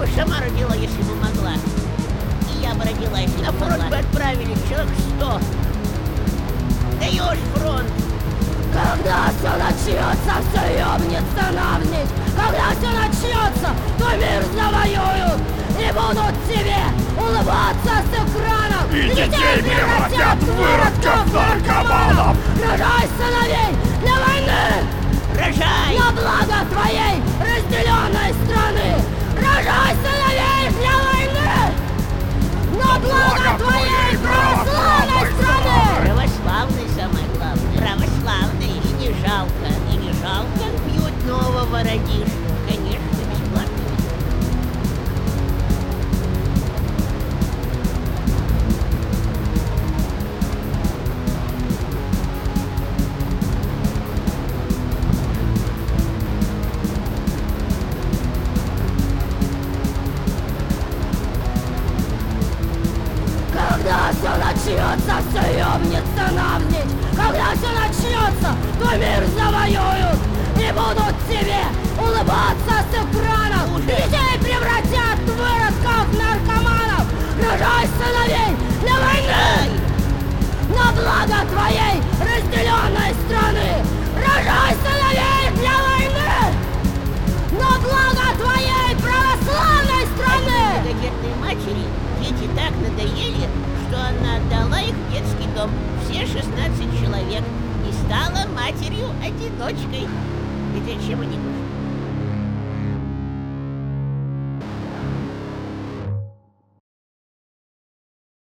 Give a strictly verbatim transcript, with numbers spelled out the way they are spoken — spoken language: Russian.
бы сама родила, если бы могла. И я бы родила, если бы могла. На фронт бы отправили человек сто. Даешь фронт. Когда все начнется, все ёбнется навзничь. Когда все начнется, то мир завоюют. И будут тебе улыбаться с экранов. И детей превратят в выродков наркоманов. Рожай сыновей для войны. Рожай! На благо твоей разделенной страны. Рожай сыновей для войны. На благо твоей православной страны. Православный самое главное. Православный. И не жалко. И не жалко. Бьют нового родишку. Конечно, бесплатно. Когда все начнется, все ёбнется навзничь. Когда все начнется, то мир завоюют. И будут тебе улыбаться с экранов. Детей превратят в выродков наркоманов. Рожай сыновей для войны. На благо твоей разделенной страны. Рожай сыновей для войны. На благо твоей православной страны. Многодетной матери дети так надоели, что она отдала их в детский дом. Все шестнадцать человек. И стала матерью-одиночкой. Ведь а чем они нужны?